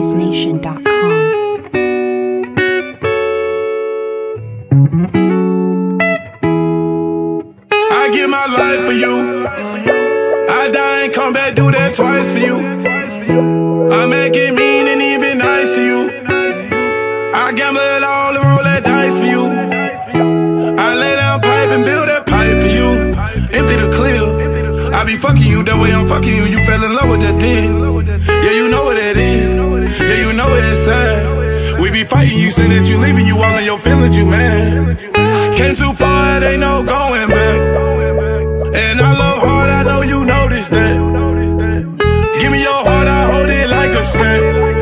BassNation.com. I give my life for you. I die and come back, do that twice for you. I make it mean and even nice to you. I gamble it all and roll that dice for you. I lay down pipe and build that pipe for you. Empty the clear. I be fucking you, that way I'm fucking you. You fell in love with that dick. Yeah, you know what that is. Yeah, you know it's sad. We be fighting, you say that you leaving, you all in your feelings, you mad. Came too far, it ain't no going back. And I love hard, I know you noticed that. Give me your heart, I hold it like a snack.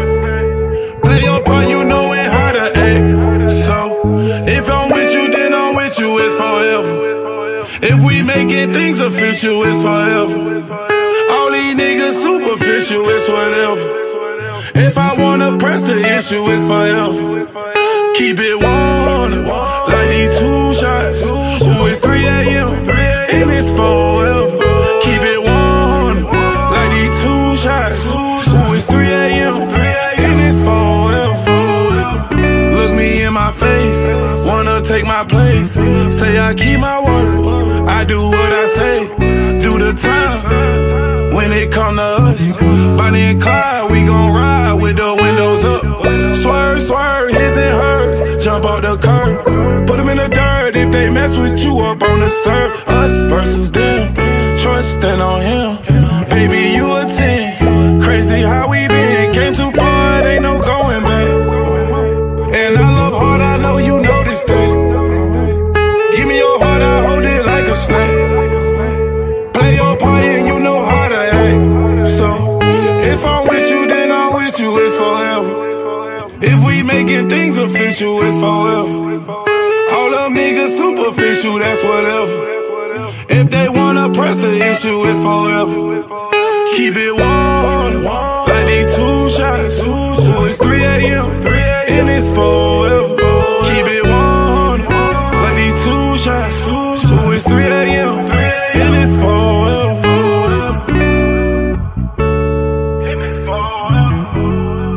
Play your part, you knowin' how to act. So, if I'm with you, then I'm with you, it's forever. If we making things official, it's forever. All these niggas superficial, it's whatever. If I wanna press the issue, it's forever. Keep it 100, like these 2 shots. Ooh, it's 3 a.m. and it's forever. Keep it 100, like these 2 shots. Ooh, it's 3 a.m. and it's forever. Look me in my face, wanna take my place. Say I keep my word, I do what I say. Do the time when it come to us. Bonnie and Clyde, we gon' ride with the windows up. Swerve, swerve, his and hers. Jump off the curb, put them in the dirt. If they mess with you up on the surf. Us versus them, trust stand on him. Baby, you a 10. Crazy how we been, came too far, it ain't no going back. And I love hard, I know you noticed that. Give me your heart, I hold it like a snack. Play your part and you know how to act. So, if I'm with you, then I'm with you, it's forever. If we making things official, it's forever. All them niggas superficial, that's whatever. If they wanna press the issue, it's forever. Keep it 100, like these 2 shots. Ooh, it's 3 a.m. and it's forever. Keep it 100, like these 2 shots. Ooh, it's 3 a.m. and it's forever. And it's forever.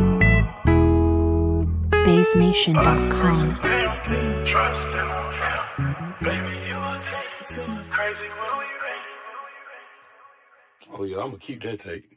BassNation.com. Trust in him, baby, you a 10. Crazy when we been. Oh yeah, I'ma keep that tape.